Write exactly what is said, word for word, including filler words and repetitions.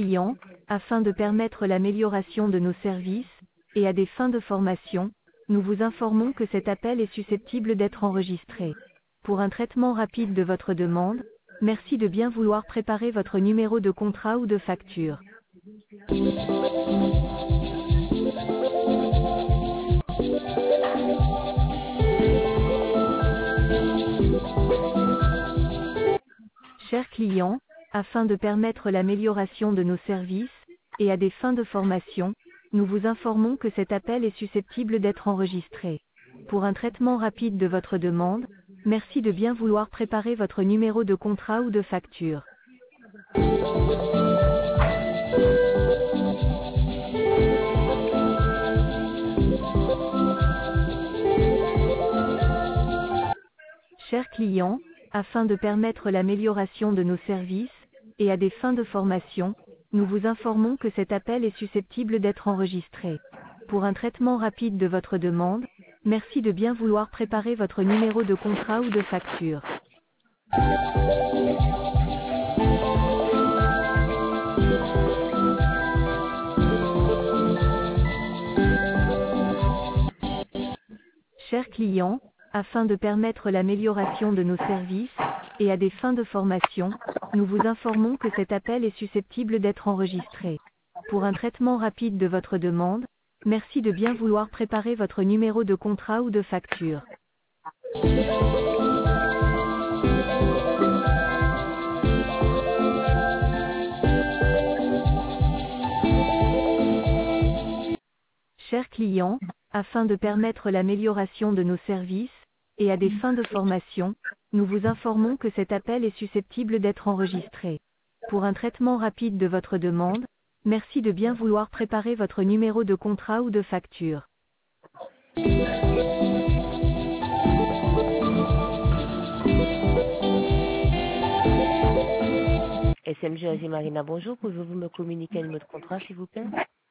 clients, afin de permettre l'amélioration de nos services, et à des fins de formation, nous vous informons que cet appel est susceptible d'être enregistré. Pour un traitement rapide de votre demande, merci de bien vouloir préparer votre numéro de contrat ou de facture. Chers clients, afin de permettre l'amélioration de nos services, et à des fins de formation, nous vous informons que cet appel est susceptible d'être enregistré. Pour un traitement rapide de votre demande, merci de bien vouloir préparer votre numéro de contrat ou de facture. Chers clients, afin de permettre l'amélioration de nos services, et à des fins de formation, nous vous informons que cet appel est susceptible d'être enregistré. Pour un traitement rapide de votre demande, merci de bien vouloir préparer votre numéro de contrat ou de facture. Chers clients, afin de permettre l'amélioration de nos services, et à des fins de formation, nous vous informons que cet appel est susceptible d'être enregistré. Pour un traitement rapide de votre demande, merci de bien vouloir préparer votre numéro de contrat ou de facture. Chers clients, afin de permettre l'amélioration de nos services, et à des fins de formation, nous vous informons que cet appel est susceptible d'être enregistré. Pour un traitement rapide de votre demande, merci de bien vouloir préparer votre numéro de contrat ou de facture. S M G Azimarina, bonjour. Pouvez-vous me communiquer le numéro de contrat, s'il vous plaît?